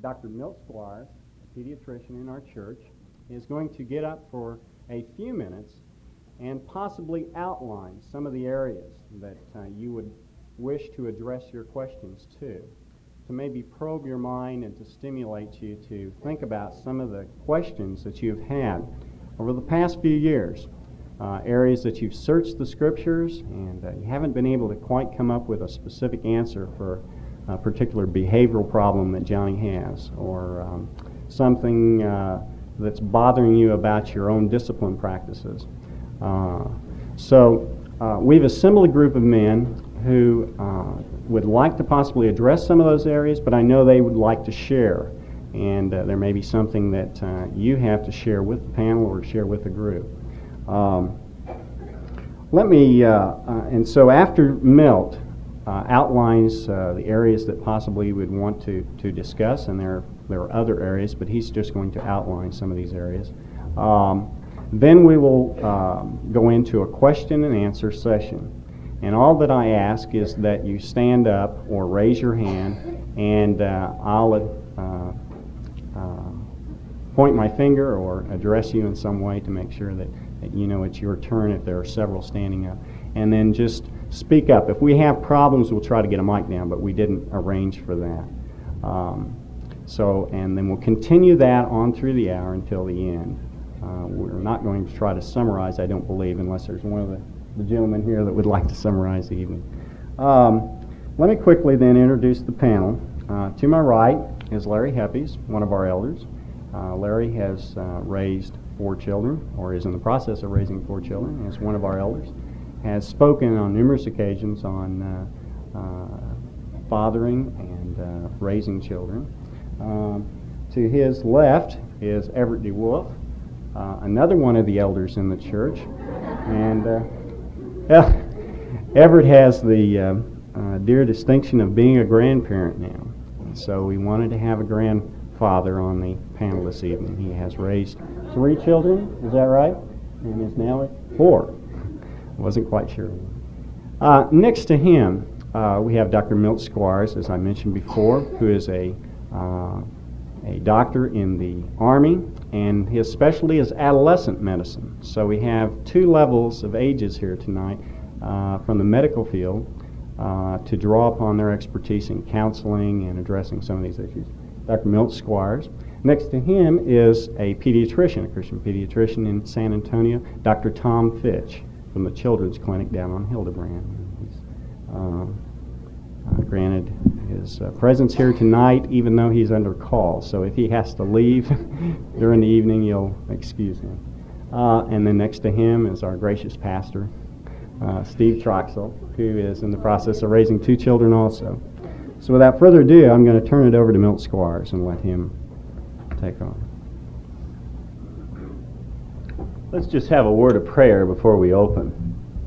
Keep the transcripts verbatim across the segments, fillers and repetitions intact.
Doctor Milt Squires, a pediatrician in our church, is going to get up for a few minutes and possibly outline some of the areas that uh, you would wish to address your questions to, to maybe probe your mind and to stimulate you to think about some of the questions that you've had over the past few years, uh, areas that you've searched the Scriptures and uh, you haven't been able to quite come up with a specific answer for a particular behavioral problem that Johnny has, or um, something uh, that's bothering you about your own discipline practices. Uh, so uh, we've assembled a group of men who uh, would like to possibly address some of those areas, but I know they would like to share. And uh, there may be something that uh, you have to share with the panel or share with the group. Um, let me, uh, uh, and so after Milt uh, outlines uh, the areas that possibly you would want to, to discuss, and there, there are other areas, but he's just going to outline some of these areas. Um, then we will uh, go into a question and answer session. And all that I ask is that you stand up or raise your hand, and uh, I'll uh, uh, point my finger or address you in some way to make sure that, that you know it's your turn if there are several standing up. And then just speak up. If we have problems, we'll try to get a mic down, but we didn't arrange for that. Um, so, and then we'll continue that on through the hour until the end. Uh, we're not going to try to summarize, I don't believe, unless there's one of the, the gentlemen here that would like to summarize the evening. Um, let me quickly then introduce the panel. Uh, to my right is Larry Heppies, one of our elders. Uh, Larry has uh, raised four children, or is in the process of raising four children, as one of our elders. Has spoken on numerous occasions on uh, uh, fathering and uh, raising children. Um, to his left is Everett DeWolf, uh, another one of the elders in the church. And uh, Everett has the uh, uh, dear distinction of being a grandparent now. So we wanted to have a grandfather on the panel this evening. He has raised three children, is that right? And is now at four. Wasn't quite sure. Uh, next to him, uh, we have Doctor Milt Squires, as I mentioned before, who is a uh, a doctor in the Army, and his specialty is adolescent medicine. So we have two levels of ages here tonight uh, from the medical field uh, to draw upon their expertise in counseling and addressing some of these issues. Doctor Milt Squires. Next to him is a pediatrician, a Christian pediatrician in San Antonio, Doctor Tom Fitch, from the Children's Clinic down on Hildebrand. He's um, uh, granted his uh, presence here tonight, even though he's under call. So if he has to leave during the evening, you'll excuse him. Uh, and then next to him is our gracious pastor, uh, Steve Troxell, who is in the process of raising two children also. So without further ado, I'm going to turn it over to Milt Squires and let him take on. Let's just have a word of prayer before we open.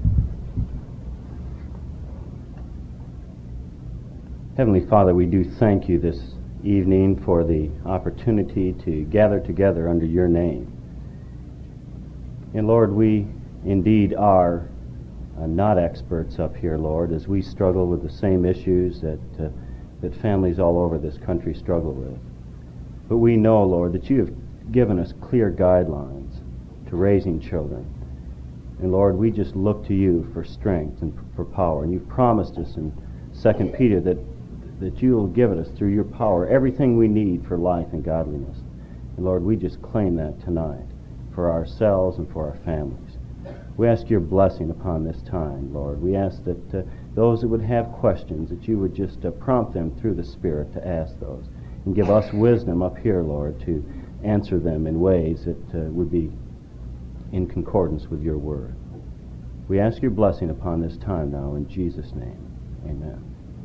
Heavenly Father, we do thank you this evening for the opportunity to gather together under your name. And Lord, we indeed are uh, not experts up here, Lord, as we struggle with the same issues that, uh, that families all over this country struggle with. But we know, Lord, that you have given us clear guidelines to raising children. And Lord, we just look to you for strength and for power. And you've promised us in Second Peter that, that you will give us through your power everything we need for life and godliness. And Lord, we just claim that tonight for ourselves and for our families. We ask your blessing upon this time, Lord. We ask that uh, those that would have questions, that you would just uh, prompt them through the Spirit to ask those. And give us wisdom up here, Lord, to answer them in ways that uh, would be in concordance with your word. We ask your blessing upon this time now in Jesus' name. Amen.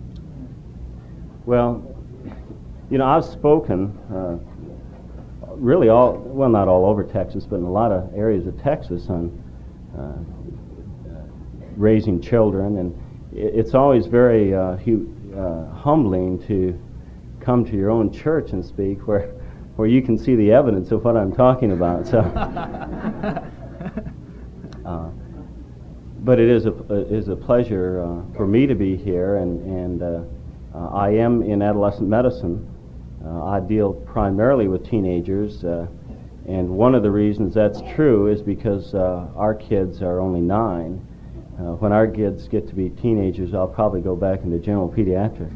Well, you know, I've spoken uh, really all, well, not all over Texas, but in a lot of areas of Texas on uh, uh, raising children, and it's always very uh, hu- uh, humbling to come to your own church and speak where where you can see the evidence of what I'm talking about. So, uh, but it is a it is a pleasure uh, for me to be here, and and uh, uh, I am in adolescent medicine Uh, I deal primarily with teenagers, uh, and one of the reasons that's true is because uh, our kids are only nine. Uh, when our kids get to be teenagers, I'll probably go back into general pediatrics.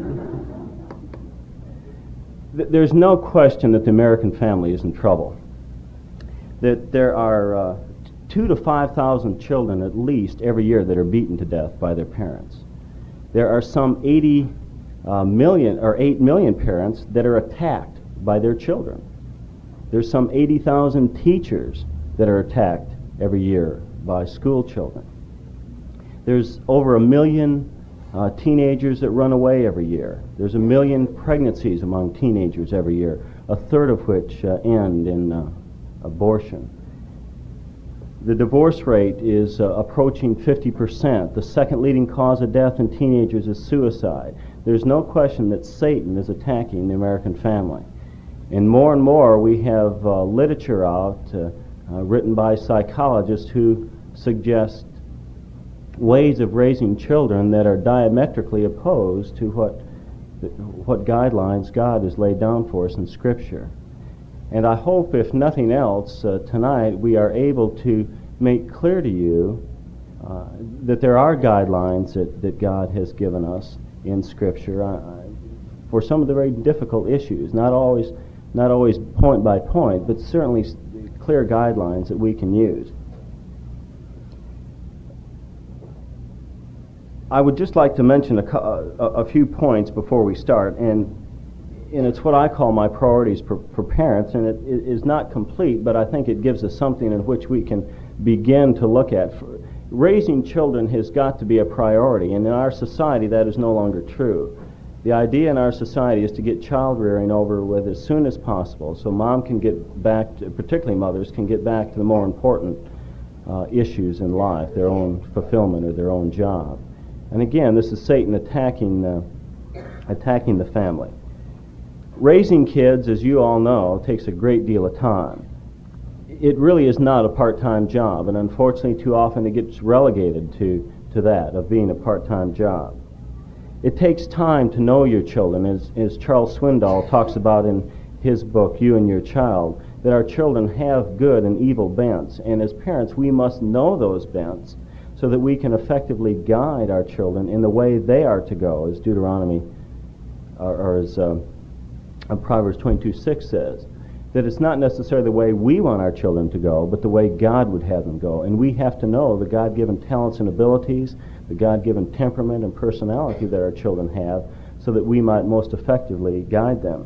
Th- there's no question that the American family is in trouble. That there are uh, two to five thousand children at least every year that are beaten to death by their parents. There are some eighty uh, million or eight million parents that are attacked by their children. There's some eighty thousand teachers that are attacked every year by school children. There's over a million uh, teenagers that run away every year. There's a million pregnancies among teenagers every year, a third of which uh, end in uh, abortion. The divorce rate is uh, approaching fifty percent. The second leading cause of death in teenagers is suicide. There's no question that Satan is attacking the American family. And more and more we have uh, literature out uh, uh, written by psychologists who suggest ways of raising children that are diametrically opposed to what, what guidelines God has laid down for us in Scripture. And I hope, if nothing else, uh, tonight we are able to make clear to you uh, that there are guidelines that, that God has given us in Scripture uh, for some of the very difficult issues, not always, not always point by point, but certainly clear guidelines that we can use. I would just like to mention a, a, a few points before we start, and and it's what I call my priorities for, for parents, and it, it is not complete, but I think it gives us something in which we can begin to look at. For, raising children has got to be a priority, and in our society that is no longer true. The idea in our society is to get child rearing over with as soon as possible, so mom can get back, to, particularly mothers, can get back to the more important uh, issues in life, their own fulfillment or their own job. And again, this is Satan attacking, uh, attacking the family. Raising kids, as you all know, takes a great deal of time. It really is not a part-time job, and unfortunately too often it gets relegated to, to that, of being a part-time job. It takes time to know your children, as, as Charles Swindoll talks about in his book, You and Your Child, that our children have good and evil bents, and as parents we must know those bents so that we can effectively guide our children in the way they are to go, as Deuteronomy, or, or as uh, Proverbs twenty-two six says, that it's not necessarily the way we want our children to go, but the way God would have them go. And we have to know the God-given talents and abilities, the God-given temperament and personality that our children have, so that we might most effectively guide them.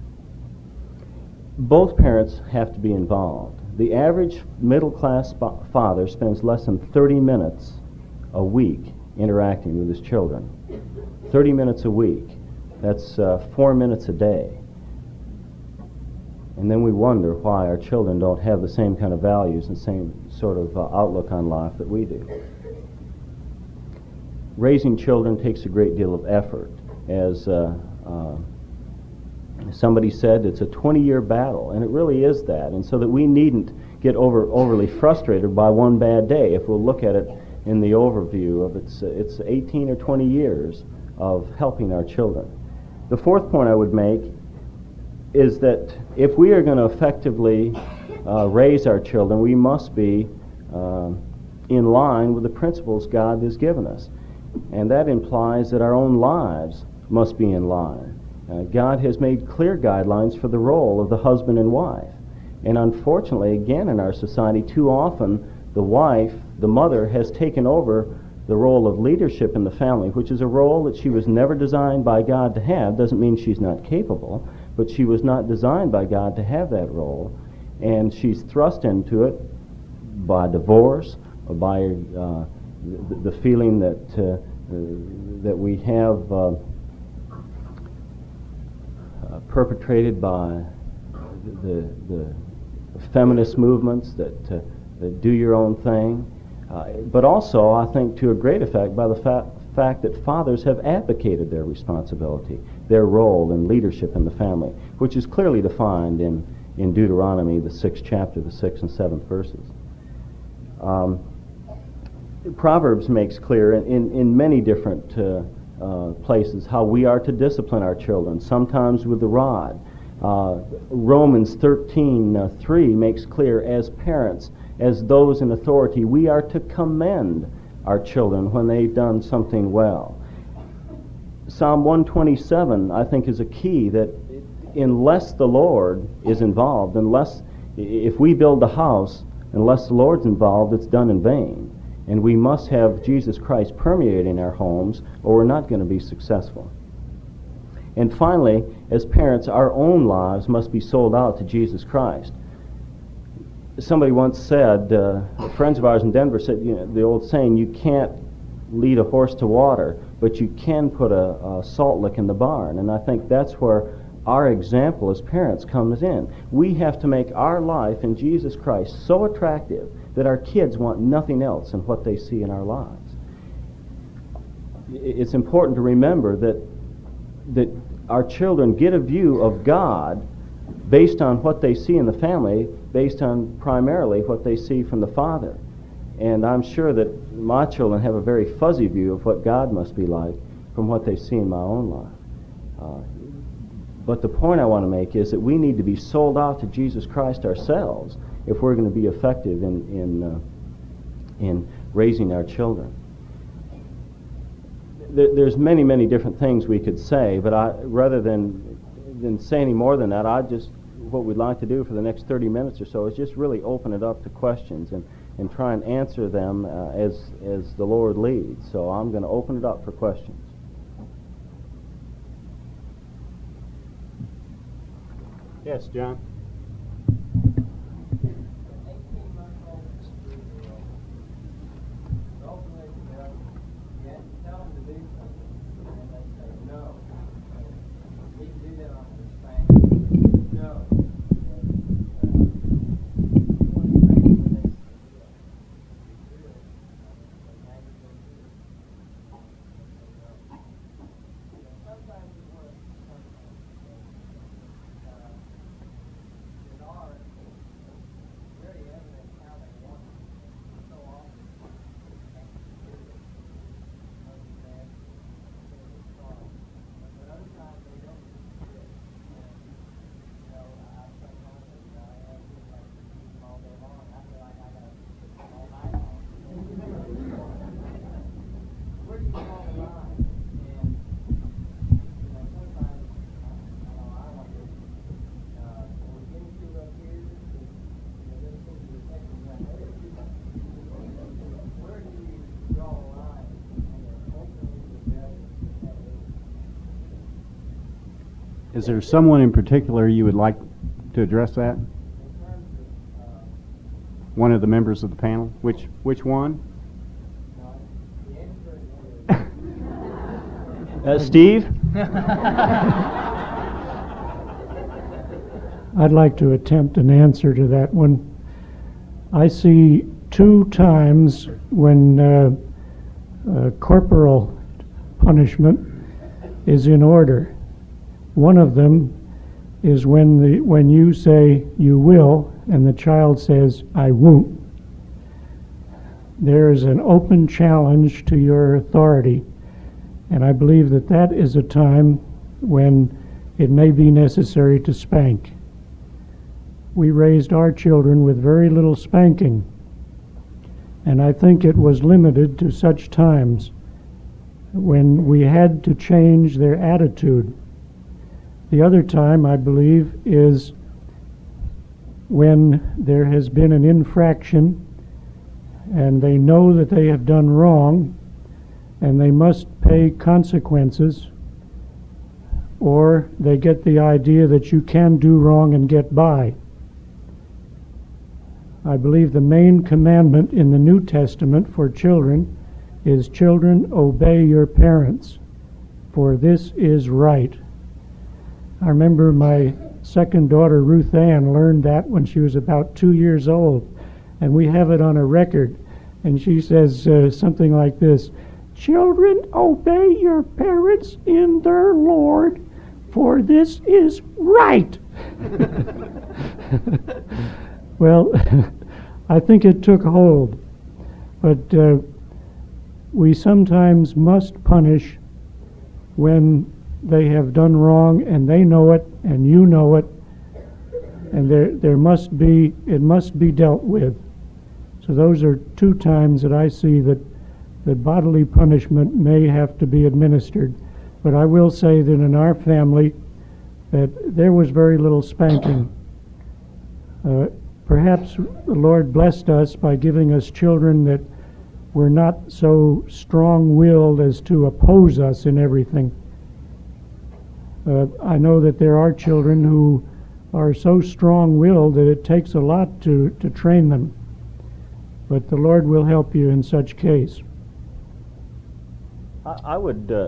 Both parents have to be involved. The average middle-class father spends less than thirty minutes a week interacting with his children. thirty minutes a week. That's uh, four minutes a day. And then we wonder why our children don't have the same kind of values and same sort of uh, outlook on life that we do. Raising children takes a great deal of effort. As uh, uh, somebody said, it's a twenty-year battle, and it really is that. And so that we needn't get over overly frustrated by one bad day. If we'll look at it in the overview of it's, uh, it's eighteen or twenty years of helping our children. The fourth point I would make is that if we are going to effectively uh, raise our children, we must be uh, in line with the principles God has given us. And that implies that our own lives must be in line. Uh, God has made clear guidelines for the role of the husband and wife. And unfortunately, again, in our society, too often the wife, the mother, has taken over the role of leadership in the family, which is a role that she was never designed by God to have. Doesn't mean she's not capable, but she was not designed by God to have that role. And she's thrust into it by divorce, or by uh, the, the feeling that uh, that we have uh, uh, perpetrated by the, the feminist movements that, uh, that do your own thing. Uh, but also, I think, to a great effect, by the fa- fact that fathers have abdicated their responsibility, their role in leadership in the family, which is clearly defined in, in Deuteronomy, the sixth chapter, the sixth and seventh verses. Um, Proverbs makes clear in, in, in many different uh, uh, places how we are to discipline our children, sometimes with the rod. Uh, Romans thirteen three makes clear, as parents, as those in authority, we are to commend our children when they've done something well. Psalm one twenty-seven, I think, is a key that unless the Lord is involved, unless, if we build a house, unless the Lord's involved, it's done in vain. And we must have Jesus Christ permeating our homes, or we're not going to be successful. And finally, as parents, our own lives must be sold out to Jesus Christ. Somebody once said, uh, friends of ours in Denver said, you know, the old saying, you can't lead a horse to water, but you can put a, a salt lick in the barn. And I think that's where our example as parents comes in. We have to make our life in Jesus Christ so attractive that our kids want nothing else than what they see in our lives. It's important to remember that that our children get a view of God based on what they see in the family, based on primarily what they see from the Father. And I'm sure that my children have a very fuzzy view of what God must be like from what they see in my own life. Uh, but the point I want to make is that we need to be sold out to Jesus Christ ourselves if we're going to be effective in in, uh, in raising our children. There's many, many different things we could say, but I, rather than than say any more than that, I just, what we'd like to do for the next thirty minutes or so is just really open it up to questions and, and try and answer them uh, as, as the Lord leads. So I'm going to open it up for questions. Yes, John? Is there someone in particular you would like to address that? One of the members of the panel? Which which one? Uh, Steve? I'd like to attempt an answer to that one. I see two times when uh, uh, corporal punishment is in order. One of them is when the when you say you will and the child says I won't. There is an open challenge to your authority, and I believe that that is a time when it may be necessary to spank. We raised our children with very little spanking, and I think it was limited to such times when we had to change their attitude. The other time, I believe, is when there has been an infraction and they know that they have done wrong and they must pay consequences, or they get the idea that you can do wrong and get by. I believe the main commandment in the New Testament for children is, children, obey your parents, for this is right. I remember my second daughter, Ruth Ann, learned that when she was about two years old, and we have it on a record. And she says uh, something like this: children, obey your parents in their Lord, for this is right. Well, I think it took hold, but uh, we sometimes must punish when they have done wrong and they know it and you know it, and there there must be it must be dealt with. So those are two times that I see that that bodily punishment may have to be administered. But I will say that in our family that there was very little spanking. Uh, perhaps the Lord blessed us by giving us children that were not so strong-willed as to oppose us in everything. Uh, I know that there are children who are so strong-willed that it takes a lot to, to train them. But the Lord will help you in such case. I, I would, uh,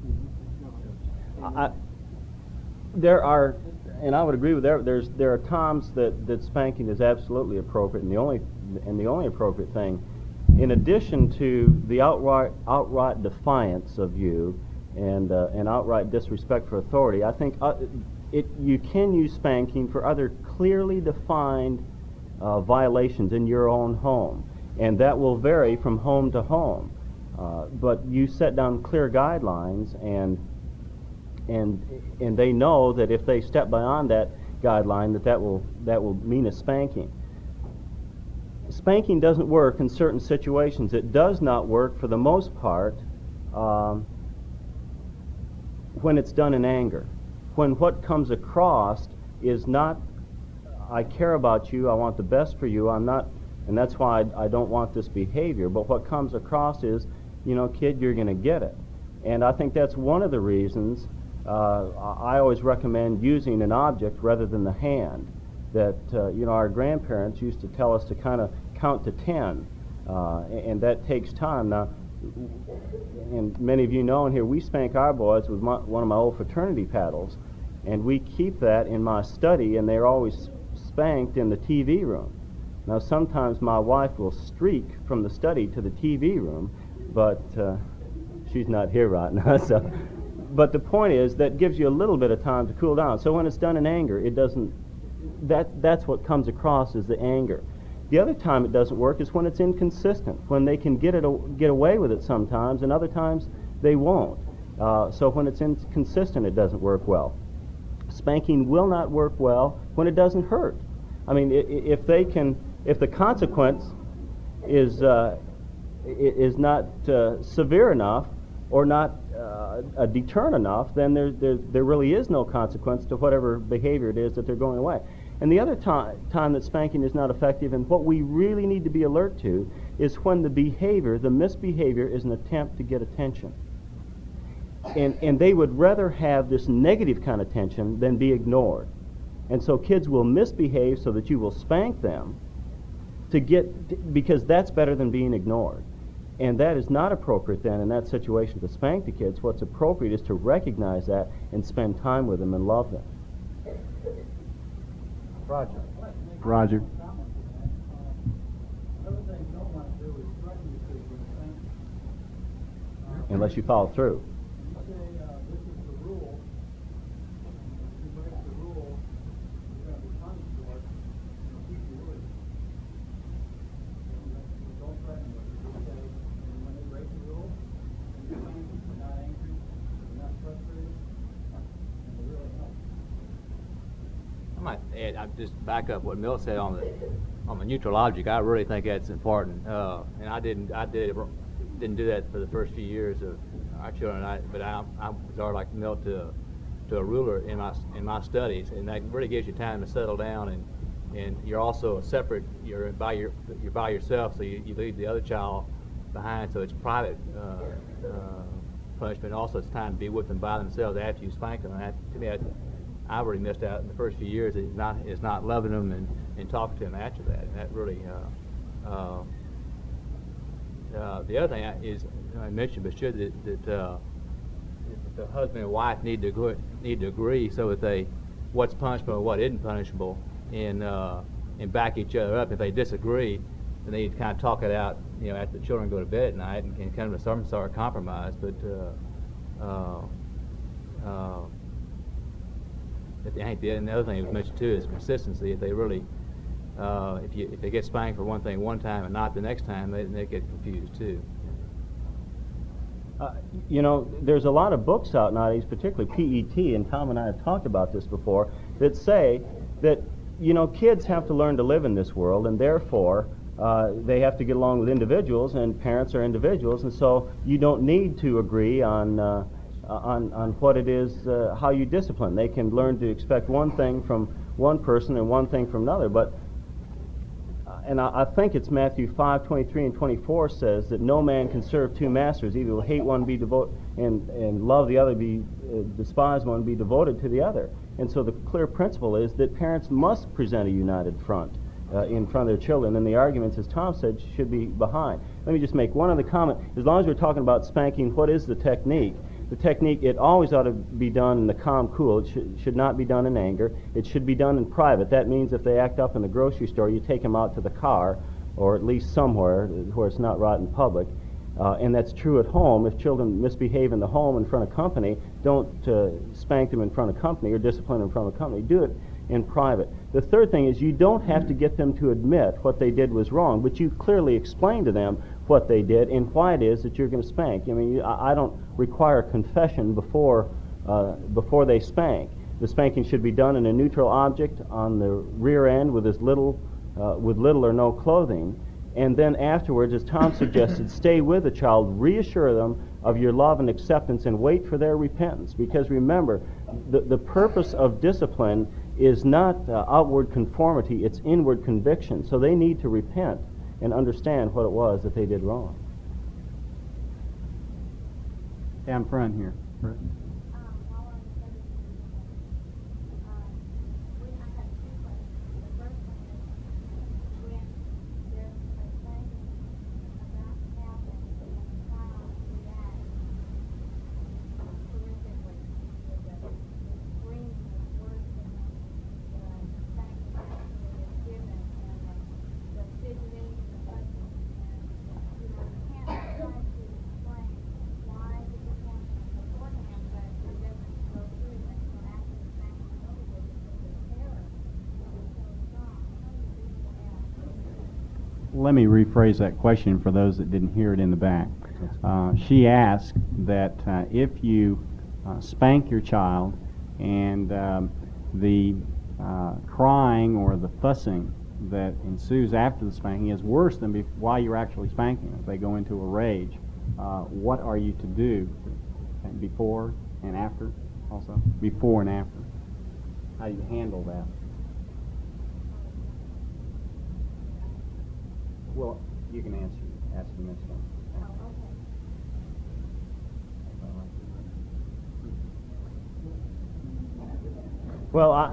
I, there are, and I would agree with there. There's there are times that, that spanking is absolutely appropriate, and the only and the only appropriate thing, in addition to the outright outright defiance of you and uh, and outright disrespect for authority, I think uh, it you can use spanking for other clearly defined uh, violations in your own home, and that will vary from home to home. Uh, but you set down clear guidelines, and and and they know that if they step beyond that guideline, that that will that will mean a spanking. Spanking doesn't work in certain situations. It does not work for the most part um, when it's done in anger. When what comes across is not, I care about you, I want the best for you, I'm not, and that's why I, I don't want this behavior. But what comes across is, you know, kid, you're going to get it. And I think that's one of the reasons uh, I always recommend using an object rather than the hand. That, uh, you know, our grandparents used to tell us to kind of count to ten, uh, and, and that takes time. Now, and many of you know in here, we spank our boys with my, one of my old fraternity paddles, and we keep that in my study, and they're always spanked in the T V room. Now, sometimes my wife will streak from the study to the T V room, but uh, she's not here right now, so. But the point is, that gives you a little bit of time to cool down. So when it's done in anger, it doesn't, that that's what comes across as the anger. The other time it doesn't work is when it's inconsistent, when they can get it get away with it sometimes, and other times they won't. Uh, so when it's inconsistent, it doesn't work well. Spanking will not work well when it doesn't hurt. I mean, if they can, if the consequence is uh, is not uh, severe enough or not uh, a deterrent enough, then there, there there really is no consequence to whatever behavior it is that they're going away. And the other time time that spanking is not effective, and what we really need to be alert to, is when the behavior, the misbehavior, is an attempt to get attention. And and they would rather have this negative kind of attention than be ignored. And so kids will misbehave so that you will spank them to get, because that's better than being ignored. And that is not appropriate then in that situation to spank the kids. What's appropriate is to recognize that and spend time with them and love them. Roger. Roger. Unless you follow through. I might add, I just back up what Milt said on the on the neutral object. I really think that's important, uh, and I didn't I did didn't do that for the first few years of our children. I, but I I was already like Milt to to a ruler in my in my studies, and that really gives you time to settle down, and and you're also separate. You're by your you're by yourself, so you, you leave the other child behind. So it's private uh, uh, punishment. Also, it's time to be with them by themselves after you spank them. And that, to me, that, I really missed out in the first few years. It's not it's not loving them and, and talking to them after that. And that really. Uh, uh, uh, the other thing is I mentioned, but should that, that uh, the husband and wife need to agree, need to agree so that they what's punishable and what isn't punishable, and uh, and back each other up. If they disagree, then they need to kind of talk it out. You know, after the children go to bed at night, and, and come to some sort of compromise. But. Uh, uh, uh, I think the other thing that was mentioned too is consistency. If they really, uh, if you if they get spanked for one thing one time and not the next time, they they get confused too. Uh, you know, there's a lot of books out nowadays, particularly P E T, and Tom and I have talked about this before, that say that, you know, kids have to learn to live in this world, and therefore uh, they have to get along with individuals, and parents are individuals, and so you don't need to agree on uh, on on what it is, uh, how you discipline. They can learn to expect one thing from one person and one thing from another, but and I, I think it's Matthew five twenty-three and twenty-four says that no man can serve two masters. Either will hate one, be devoted, and and love the other, be uh, despise one, be devoted to the other. And so the clear principle is that parents must present a united front uh, in front of their children, and the arguments, as Tom said, should be behind. Let me just make one other comment. As long as we're talking about spanking, what is the technique? The technique, it always ought to be done in the calm, cool. It should, should not be done in anger. It should be done in private. That means if they act up in the grocery store, you take them out to the car, or at least somewhere where it's not right in public. Uh, and that's true at home. If children misbehave in the home in front of company, don't uh, spank them in front of company or discipline in front of company. Do it in private. The third thing is you don't have to get them to admit what they did was wrong, but you clearly explain to them what they did and why it is that you're going to spank. I mean, you, I, I don't require confession before uh, before they spank. The spanking should be done in a neutral object on the rear end with as little uh, with little or no clothing, and then afterwards, as Tom suggested, stay with the child, reassure them of your love and acceptance, and wait for their repentance. Because remember, the the purpose of discipline is not uh, outward conformity; it's inward conviction. So they need to repent and understand what it was that they did wrong. Down front here. Let me rephrase that question for those that didn't hear it in the back. Uh, she asked that uh, if you uh, spank your child and um, the uh, crying or the fussing that ensues after the spanking is worse than be- while you're actually spanking. If they go into a rage, uh, what are you to do before and after also? Before and after. How do you handle that? Well, you can answer. Ask the next one. Well, I,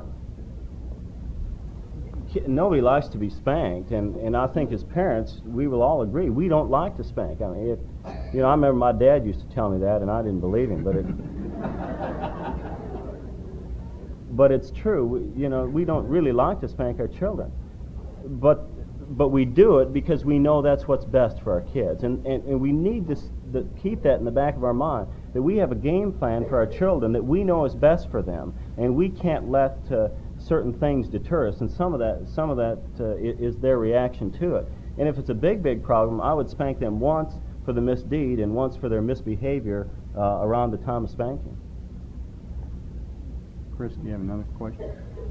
nobody likes to be spanked, and, and I think as parents, we will all agree, we don't like to spank. I mean, it, you know, I remember my dad used to tell me that, and I didn't believe him, but it, but it's true. We, you know, we don't really like to spank our children, but but we do it because we know that's what's best for our kids, and and, and we need to, to keep that in the back of our mind, that we have a game plan for our children that we know is best for them, and we can't let uh, certain things deter us, and some of that some of that uh, is their reaction to it. And if it's a big, big problem, I would spank them once for the misdeed and once for their misbehavior uh, around the time of spanking. Chris, do you have another question?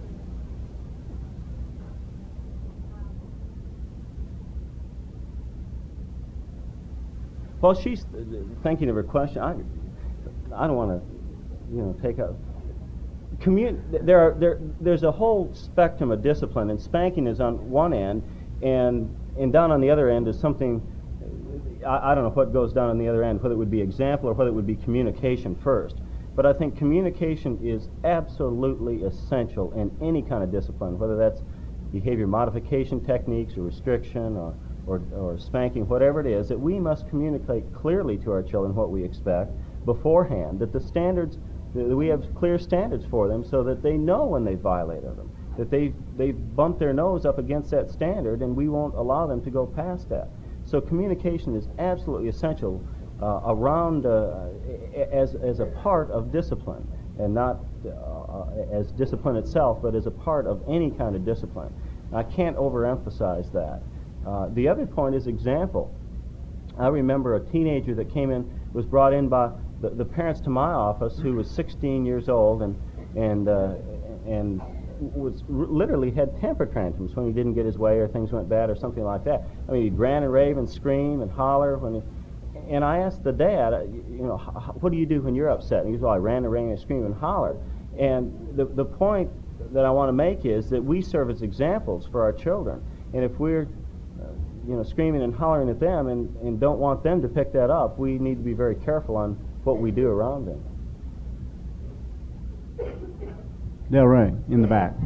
Well, she's thinking of her question. I, I don't want to, you know, take out. Commun- there are there there's a whole spectrum of discipline, and spanking is on one end, and and down on the other end is something. I, I don't know what goes down on the other end, whether it would be example or whether it would be communication first. But I think communication is absolutely essential in any kind of discipline, whether that's behavior modification techniques or restriction or. Or, or spanking, whatever it is, that we must communicate clearly to our children what we expect beforehand, that the standards, that we have clear standards for them so that they know when they violated them, that they they bump their nose up against that standard and we won't allow them to go past that. So communication is absolutely essential uh, around, uh, as, as a part of discipline, and not uh, as discipline itself, but as a part of any kind of discipline. I can't overemphasize that. Uh, the other point is example. I remember a teenager that came in was brought in by the, the parents to my office, who was sixteen years old and and uh, and was r- literally had temper tantrums when he didn't get his way or things went bad or something like that. I mean, he'd rant and rave and scream and holler when he. And I asked the dad, uh, you know, what do you do when you're upset? And he goes, well, I ran and rave and scream and holler. And the the point that I want to make is that we serve as examples for our children. And if we're, uh, you know, screaming and hollering at them and, and don't want them to pick that up, we need to be very careful on what we do around them. Del Rey, in the back.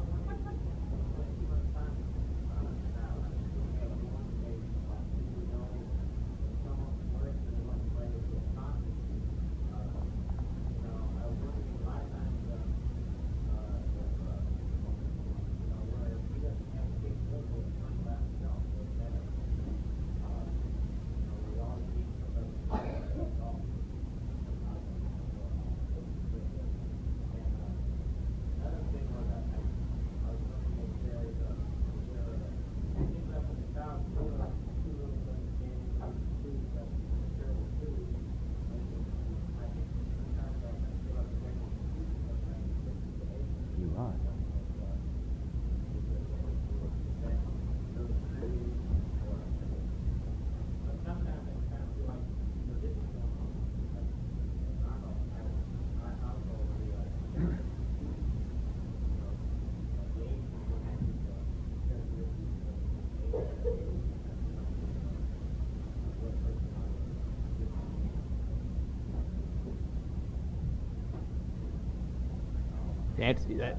Answer that.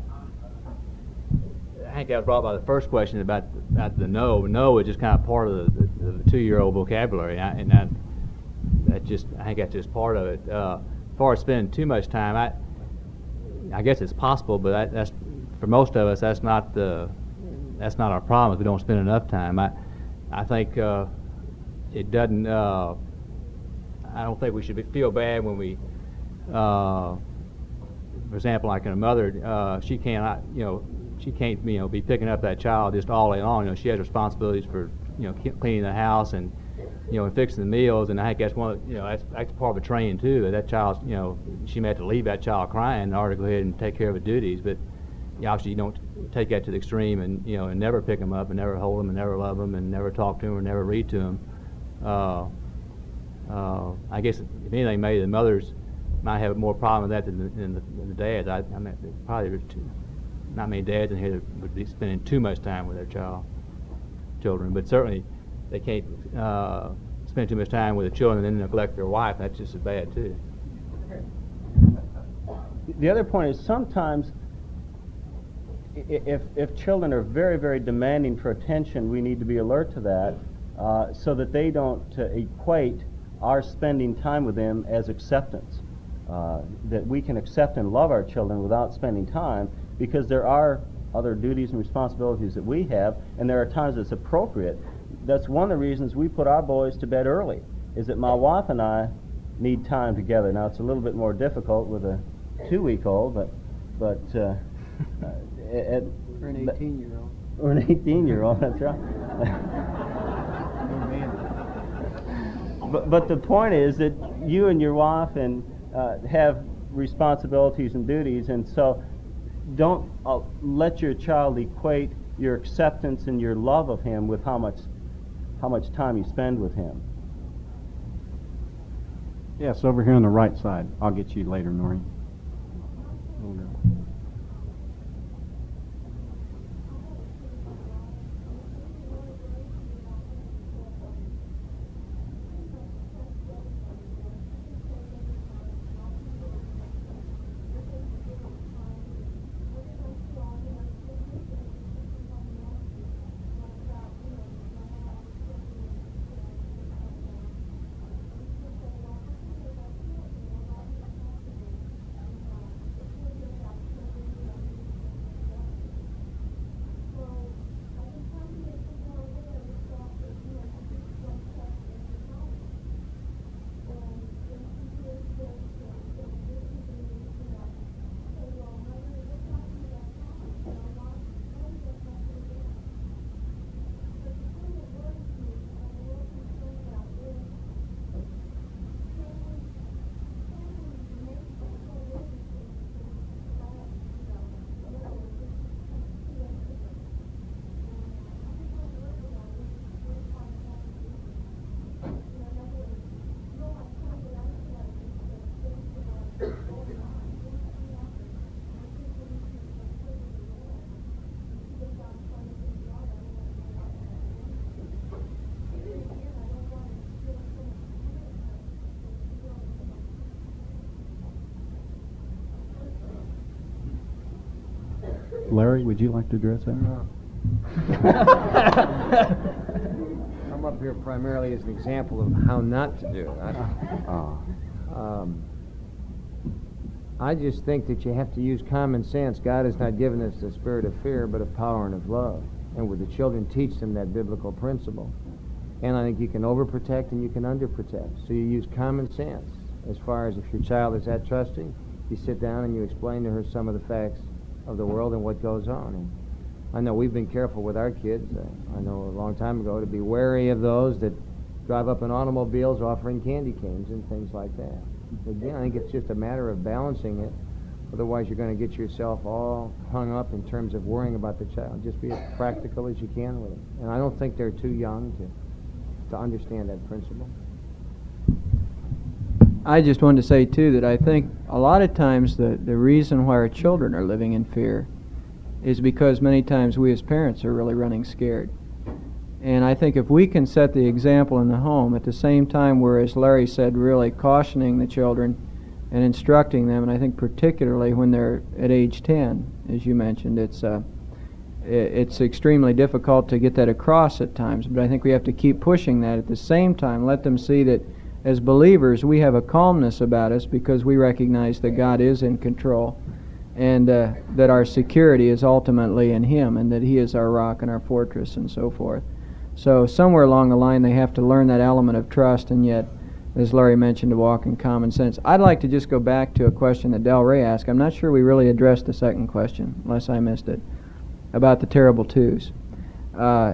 I think that was brought by the first question about about the no. No is just kind of part of the, the, the two-year-old vocabulary, and, I, and that that just I think that's just part of it. Uh, as far as spending too much time, I I guess it's possible, but that, that's for most of us that's not the that's not our problem if we don't spend enough time. I I think uh, it doesn't. Uh, I don't think we should be, feel bad when we. Uh, For example, like in a mother, uh, she cannot, you know, she can't, you know, be picking up that child just all day long. You know, she has responsibilities for, you know, cleaning the house and, you know, and fixing the meals. And I think that's one, of, you know, that's, that's part of the training too. That that child's, you know, she may have to leave that child crying in order to go ahead and take care of the duties. But you know, obviously, you don't take that to the extreme and, you know, and never pick them up and never hold them and never love them and never talk to them or never read to them. Uh, uh, I guess if anything, maybe the mothers might have more problem with that than the, than the, than the dads. I, I mean, probably there's too, not many dads in here that would be spending too much time with their child, children. But certainly, they can't uh, spend too much time with the children and then neglect their wife. That's just as bad too. The other point is sometimes, if if children are very very demanding for attention, we need to be alert to that, uh, so that they don't uh, equate our spending time with them as acceptance. Uh, that we can accept and love our children without spending time, because there are other duties and responsibilities that we have, and there are times it's appropriate. That's one of the reasons we put our boys to bed early, is that my wife and I need time together. Now, it's a little bit more difficult with a two-week-old, but but uh, at, or an eighteen-year-old. Or an eighteen-year-old, that's right. but but the point is that you and your wife and Uh, have responsibilities and duties, and so don't uh, let your child equate your acceptance and your love of him with how much how much time you spend with him. Yes, over here on the right side. I'll get you later, Noreen. Larry, would you like to address that? I'm up here primarily as an example of how not to do it. I, Uh, um, I just think that you have to use common sense. God has not given us the spirit of fear, but of power and of love. And with the children, teach them that biblical principle. And I think you can overprotect and you can underprotect. So you use common sense. As far as if your child is that trusting, you sit down and you explain to her some of the facts of the world and what goes on. And I know we've been careful with our kids. Uh, I know a long time ago to be wary of those that drive up in automobiles offering candy canes and things like that. Again, I think it's just a matter of balancing it. Otherwise, you're going to get yourself all hung up in terms of worrying about the child. Just be as practical as you can with it. And I don't think they're too young to to understand that principle. I just wanted to say, too, that I think a lot of times the, the reason why our children are living in fear is because many times we as parents are really running scared. And I think if we can set the example in the home at the same time we're, as Larry said, really cautioning the children and instructing them, and I think particularly when they're at age ten, as you mentioned, it's uh, it's extremely difficult to get that across at times, but I think we have to keep pushing that. At the same time, let them see that as believers we have a calmness about us because we recognize that God is in control and uh, that our security is ultimately in Him and that He is our rock and our fortress and so forth. So somewhere along the line they have to learn that element of trust, and yet, as Larry mentioned, to walk in common sense. I'd like to just go back to a question that Del Ray asked. I'm not sure we really addressed the second question, unless I missed it, about the terrible twos. Uh,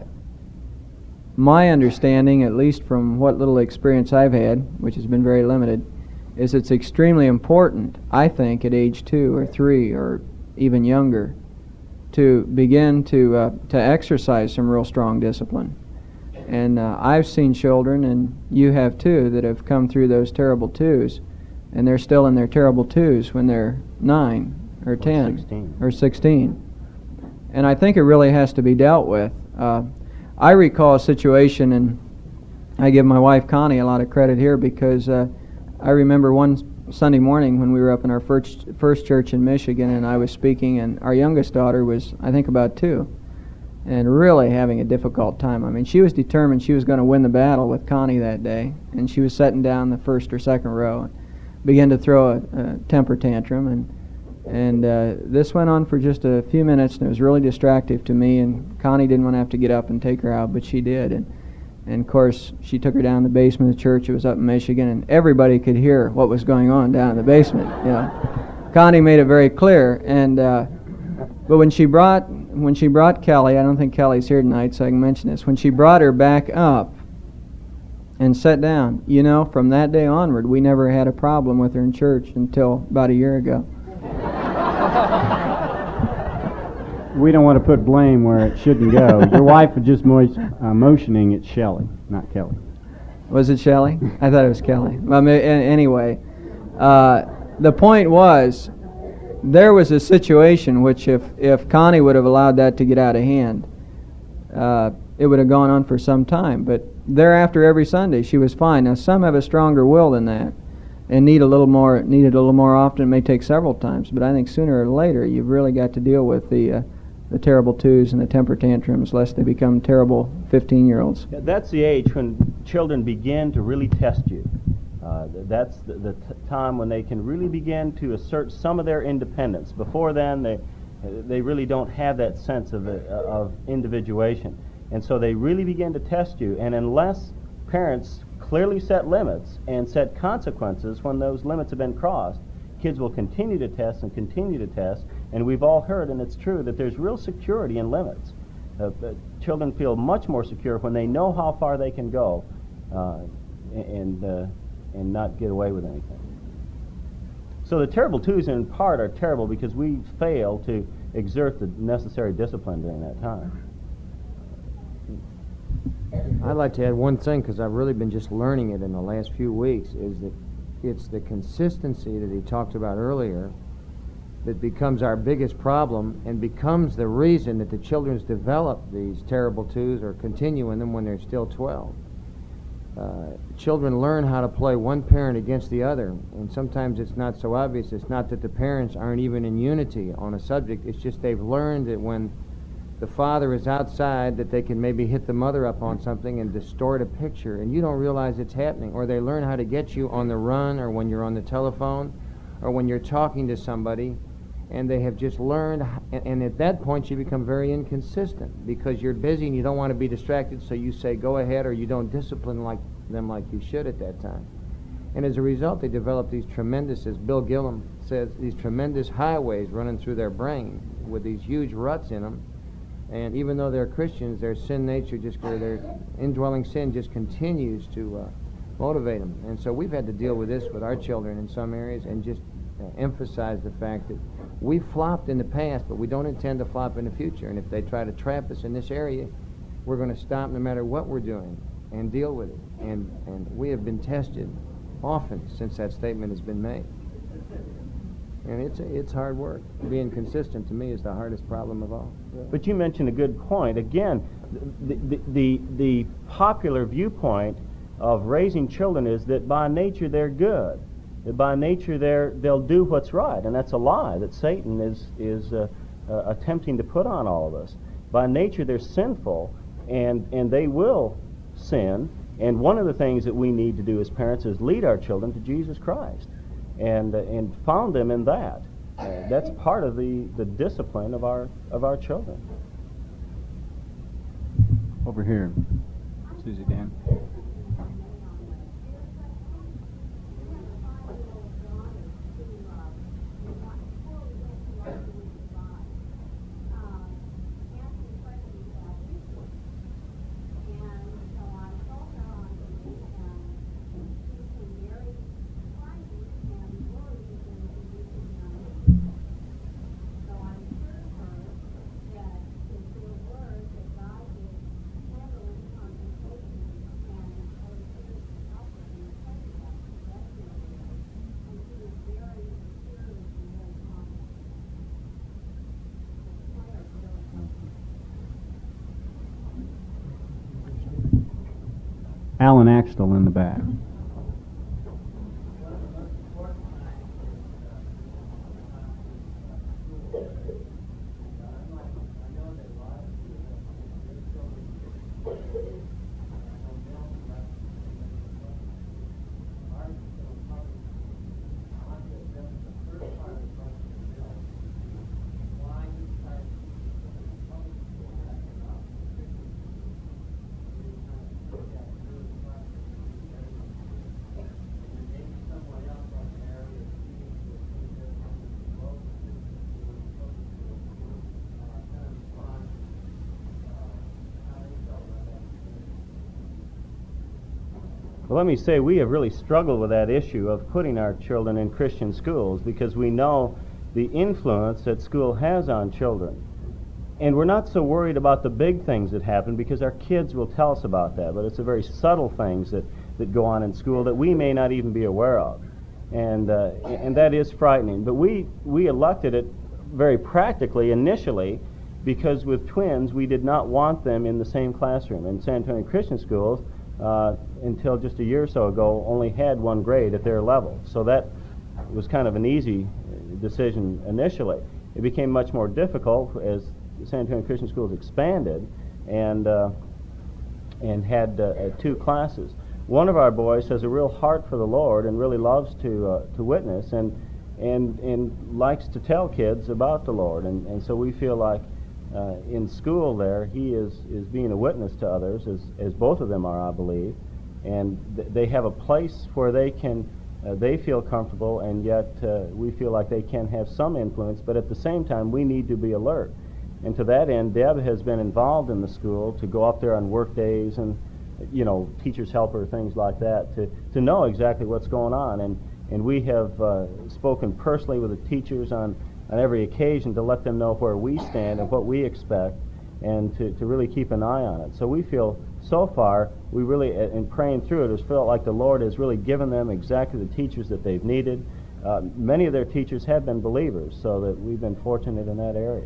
my understanding, at least from what little experience I've had, which has been very limited, is it's extremely important, I think, at age two or three or even younger, to begin to uh, to exercise some real strong discipline. And uh, I've seen children, and you have too, that have come through those terrible twos, and they're still in their terrible twos when they're nine or ten or sixteen. Or sixteen. And I think it really has to be dealt with. Uh, I recall a situation, and I give my wife Connie a lot of credit here because uh, I remember one Sunday morning when we were up in our first first church in Michigan, and I was speaking, and our youngest daughter was, I think, about two, and really having a difficult time. I mean, she was determined she was going to win the battle with Connie that day, and she was sitting down the first or second row and began to throw a, a temper tantrum, and and uh, this went on for just a few minutes, and it was really distractive to me, and Connie didn't want to have to get up and take her out, but she did, and and of course she took her down in the basement of the church. It was up in Michigan, and everybody could hear what was going on down in the basement. You know, Connie made it very clear, and uh, but when she brought when she brought Kelly, I don't think Kelly's here tonight, so I can mention this. When she brought her back up and sat down, you know, from that day onward, we never had a problem with her in church until about a year ago. we don't want to put blame where it shouldn't go. Your wife was just mo- uh, motioning at Shelley, not Kelly. Was it Shelley? I thought it was Kelly. Well, anyway, uh, the point was, there was a situation which if, if Connie would have allowed that to get out of hand, uh, it would have gone on for some time. But thereafter, every Sunday, she was fine. Now, some have a stronger will than that and need a little more, need it a little more often. It may take several times, but I think sooner or later, you've really got to deal with the uh, the terrible twos and the temper tantrums, lest they become terrible fifteen-year-olds. Yeah, that's the age when children begin to really test you. Uh, that's the, the t- time when they can really begin to assert some of their independence. Before then, they they really don't have that sense of, uh, of individuation. And so they really begin to test you. And unless parents clearly set limits and set consequences when those limits have been crossed, kids will continue to test and continue to test. And we've all heard, and it's true, that there's real security in limits. Uh, children feel much more secure when they know how far they can go uh, and uh, and not get away with anything. So the terrible twos in part are terrible because we fail to exert the necessary discipline during that time. I'd like to add one thing, because I've really been just learning it in the last few weeks, is that it's the consistency that he talked about earlier that becomes our biggest problem and becomes the reason that the children develop these terrible twos or continue in them when they're still twelve. uh, children learn how to play one parent against the other, and sometimes it's not so obvious. It's not that the parents aren't even in unity on a subject. It's just they've learned that when the father is outside, that they can maybe hit the mother up on something and distort a picture, and you don't realize it's happening. Or they learn how to get you on the run, or when you're on the telephone, or when you're talking to somebody, and they have just learned, and, and at that point you become very inconsistent because you're busy and you don't want to be distracted, so you say go ahead, or you don't discipline like them like you should at that time. And as a result, they develop these tremendous, as Bill Gillum says, these tremendous highways running through their brain with these huge ruts in them. And even though they're Christians, their sin nature, just or their indwelling sin just continues to uh, motivate them. And so we've had to deal with this with our children in some areas, and just uh, emphasize the fact that we flopped in the past, but we don't intend to flop in the future. And if they try to trap us in this area, we're going to stop no matter what we're doing and deal with it. And, and we have been tested often since that statement has been made. And it's it's hard work. Being consistent, to me, is the hardest problem of all. But you mentioned a good point. Again, the, the, the, the popular viewpoint of raising children is that by nature they're good. That by nature they're, they'll do what's right. And that's a lie that Satan is, is uh, uh, attempting to put on all of us. By nature they're sinful, and, and they will sin. And one of the things that we need to do as parents is lead our children to Jesus Christ. And uh, and found them in that. Uh, that's part of the, the discipline of our of our children. Over here, Susie Dan. Alan Axtell in the back. Well, let me say we have really struggled with that issue of putting our children in Christian schools because we know the influence that school has on children. And we're not so worried about the big things that happen because our kids will tell us about that, but it's the very subtle things that, that go on in school that we may not even be aware of. And uh, and that is frightening. But we, we elected it very practically initially because with twins we did not want them in the same classroom. In San Antonio Christian schools, Uh, until just a year or so ago, only had one grade at their level. So that was kind of an easy decision initially. It became much more difficult as the San Antonio Christian Schools expanded and uh, and had uh, two classes. One of our boys has a real heart for the Lord and really loves to uh, to witness and and and likes to tell kids about the Lord. And, and so we feel like Uh, in school there, he is, is being a witness to others, as, as both of them are, I believe, and th- they have a place where they can, uh, they feel comfortable, and yet uh, we feel like they can have some influence, but at the same time, we need to be alert. And to that end, Deb has been involved in the school to go up there on work days and, you know, teacher's helper, things like that, to, to know exactly what's going on. And, and we have uh, spoken personally with the teachers on on every occasion to let them know where we stand and what we expect and to, to really keep an eye on it. So we feel, so far, we really, in praying through it, has felt like the Lord has really given them exactly the teachers that they've needed. Uh, many of their teachers have been believers, so that we've been fortunate in that area.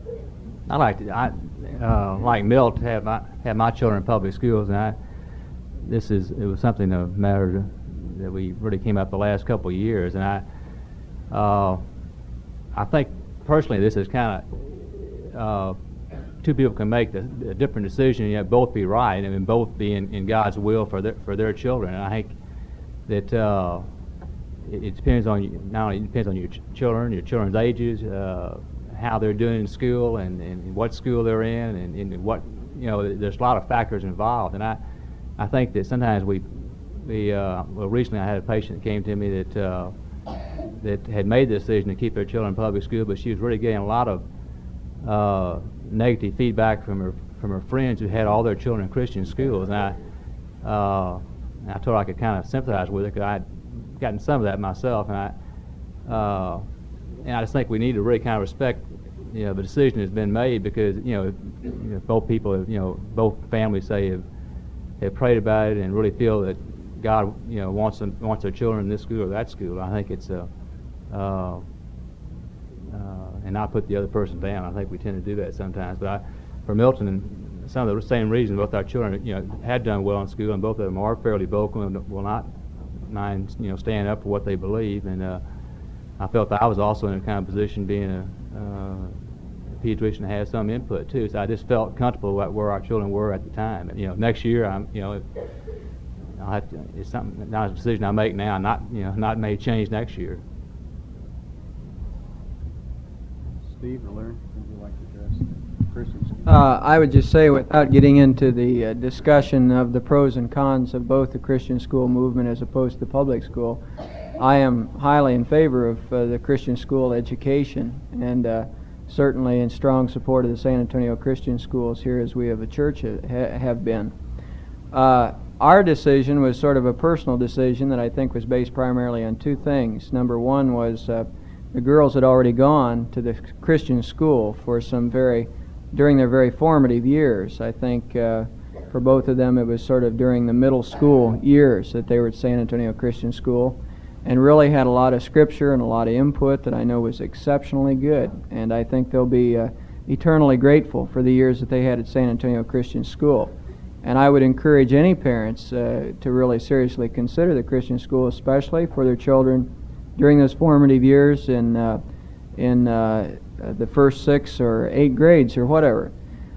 I like to, I, uh, like Milt, have my, have my children in public schools, and I, this is it was something a matter that we really came up the last couple of years, and I uh, I think personally this is kind of uh, two people can make the, a different decision and yet both be right, and both be in, in God's will for their for their children. And I think that uh, it, it depends on you, not only it depends on your ch- children, your children's ages, uh, how they're doing in school, and, and what school they're in, and, and what you know. There's a lot of factors involved, and I I think that sometimes we we uh, well recently I had a patient that came to me that uh, that had made the decision to keep their children in public school, but she was really getting a lot of uh, negative feedback from her from her friends who had all their children in Christian schools, and I uh, and I told her I could kind of sympathize with her because I'd gotten some of that myself, and I uh, and I just think we need to really kind of respect, you know, the decision has been made because you know, you know both people, have, you know, both families say have have prayed about it and really feel that God, you know, wants them wants their children in this school or that school. I think it's a uh, Uh, and not put the other person down. I think we tend to do that sometimes. But I, for Milton, and some of the same reasons, both our children, you know, had done well in school, and both of them are fairly vocal and will not mind, you know, standing up for what they believe. And uh, I felt that I was also in a kind of position, being a, uh, a pediatrician, to have some input too. So I just felt comfortable at where our children were at the time. And, you know, next year, I'm, you know, I'll have to, it's something, not a decision I make now, not, you know, not may change next year. Steve or Larry, would you like to address Christians? Uh, I would just say, without getting into the uh, discussion of the pros and cons of both the Christian school movement as opposed to the public school, I am highly in favor of uh, the Christian school education, and uh, certainly in strong support of the San Antonio Christian schools here, as we as a church ha- have been. Uh, our decision was sort of a personal decision that I think was based primarily on two things. Number one was uh, the girls had already gone to the Christian school for some very, during their very formative years. I think uh, for both of them it was sort of during the middle school years that they were at San Antonio Christian School, and really had a lot of scripture and a lot of input that I know was exceptionally good. And I think they'll be uh, eternally grateful for the years that they had at San Antonio Christian School. And I would encourage any parents uh, to really seriously consider the Christian school, especially for their children during those formative years in uh, in uh, the first six or eight grades or whatever.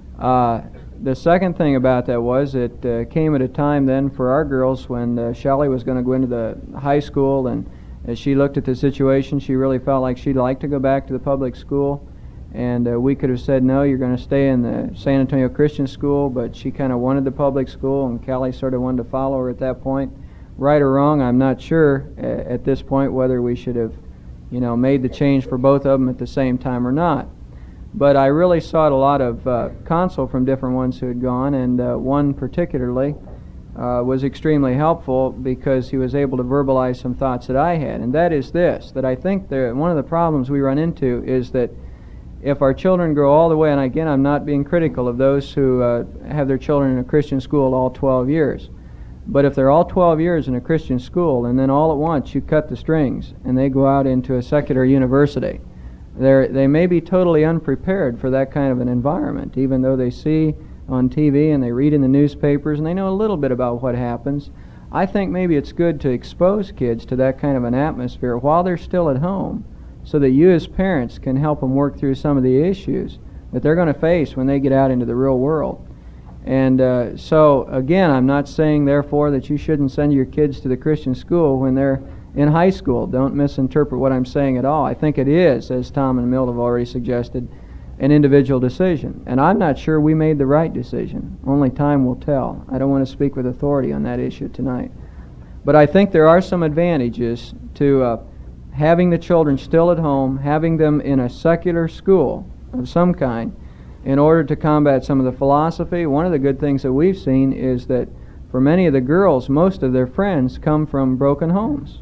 Uh, the second thing about that was it uh, came at a time then for our girls when uh, Shelley was going to go into the high school, and as she looked at the situation, she really felt like she'd like to go back to the public school. And uh, we could have said, no, you're going to stay in the San Antonio Christian School, but she kind of wanted the public school, and Kelly sort of wanted to follow her at that point. Right or wrong, I'm not sure uh, at this point whether we should have, you know, made the change for both of them at the same time or not. But I really sought a lot of uh, counsel from different ones who had gone, and uh, one particularly uh, was extremely helpful because he was able to verbalize some thoughts that I had, and that is this, that I think there, one of the problems we run into is that if our children grow all the way, and again, I'm not being critical of those who uh, have their children in a Christian school all twelve years, but if they're all twelve years in a Christian school and then all at once you cut the strings and they go out into a secular university, they they may be totally unprepared for that kind of an environment, even though they see on T V and they read in the newspapers and they know a little bit about what happens. I think maybe it's good to expose kids to that kind of an atmosphere while they're still at home, so that you as parents can help them work through some of the issues that they're going to face when they get out into the real world. And uh, so, again, I'm not saying, therefore, that you shouldn't send your kids to the Christian school when they're in high school. Don't misinterpret what I'm saying at all. I think it is, as Tom and Milt have already suggested, an individual decision. And I'm not sure we made the right decision. Only time will tell. I don't want to speak with authority on that issue tonight. But I think there are some advantages to uh, having the children still at home, having them in a secular school of some kind, in order to combat some of the philosophy. One of the good things that we've seen is that for many of the girls, most of their friends come from broken homes.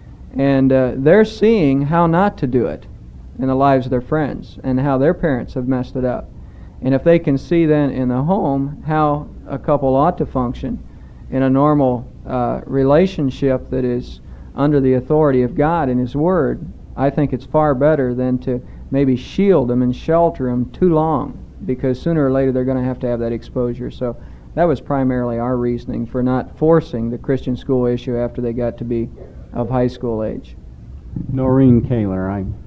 And uh, they're seeing how not to do it in the lives of their friends and how their parents have messed it up. And if they can see then in the home how a couple ought to function in a normal uh, relationship that is under the authority of God and His Word, I think it's far better than to maybe shield them and shelter them too long, because sooner or later they're going to have to have that exposure. So that was primarily our reasoning for not forcing the Christian school issue after they got to be of high school age. Noreen Kaler, I